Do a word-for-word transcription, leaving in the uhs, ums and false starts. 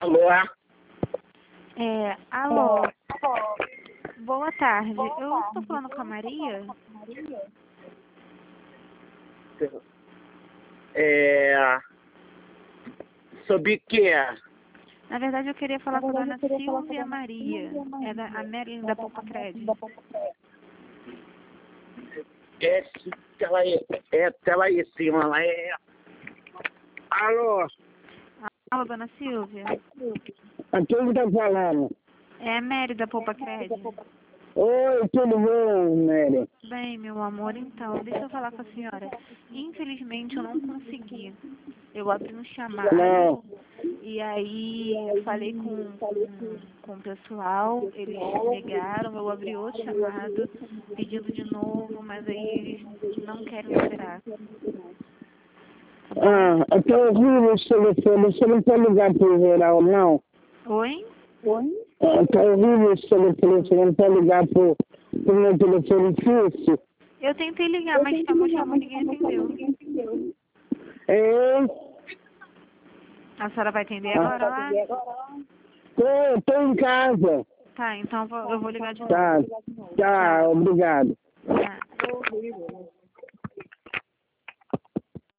Alô? É, alô. Boa tarde. Eu estou falando com a Maria? É... Sobre o que? Na verdade, eu queria falar com a dona Silvia Maria. É da, a Marilyn da Poupa Crédito. É, ela aí, é, ela aí sim, ela é... Alô? Alô, dona Silvia? A quem tá falando? É a Mary da Poupa Crédito. Oi, tudo bom, Mary? Bem, meu amor, então, deixa eu falar com a senhora. Infelizmente, eu não consegui. Eu abri um chamado. Não. E aí, eu falei com, com, com o pessoal, eles negaram, eu abri outro chamado, pedindo de novo, mas aí eles não querem esperar. Ah, eu tô ouvindo esse telefone, você não pode ligar pro geral, não? Oi? Oi? Eu tô ouvindo esse telefone, você não pode ligar pro, pro meu telefone fixo? Eu tentei ligar, mas chamou, chamou, ninguém atendeu. Ei? A senhora vai atender agora lá? Tô, tô em casa. Tá, então eu vou- eu vou ligar de novo. Tá, tá, Tchau. obrigado. Tá.